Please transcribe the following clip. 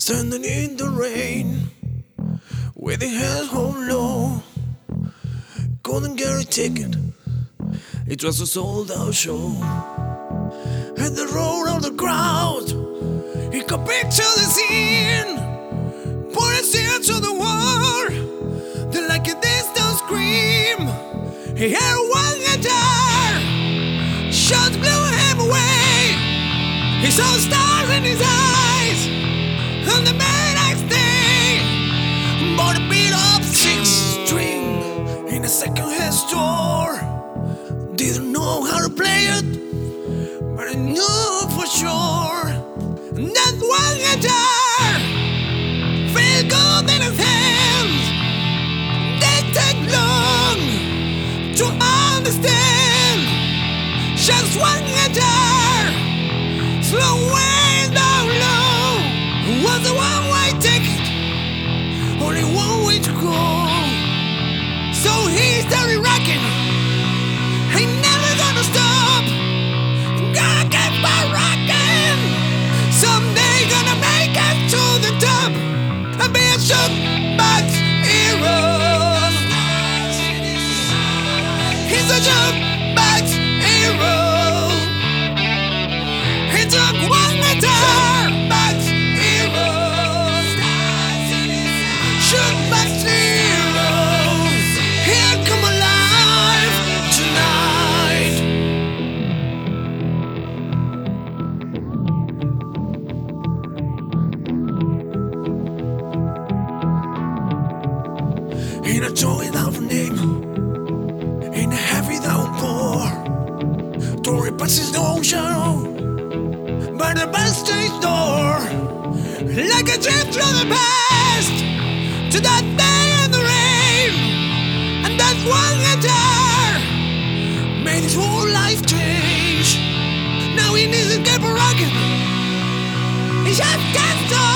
Standing in the rain, with the head held low, couldn't get a ticket. It was a sold-out show. At the roar of the crowd, he could picture the scene, pointing still to the wall. Then, like a distant scream, he heard one guitar. Shots blew him away. He saw stars in his eyes. On the very next day, bought a beat up 6-string in a second-hand store. Didn't know how to play it, but I knew for sure that one guitar felt good in his hands. They take long to understand. Just one guitar, slow way down low. Was a one-way ticket, only one way to go. So he started rocking, ain't never gonna stop. Gonna keep on rocking, someday gonna make it to the top. I'll be a jukebox hero. He's a jukebox hero. He took one guitar. Jukebox heroes, here come alive tonight. In a joy without a name, in a heavy downpour, Tory passes no shadow by the backstage door, like a drift through the past. To that day in the rain, and that one guitar made his whole life change. Now he needs to keep rocking. He just can't stop.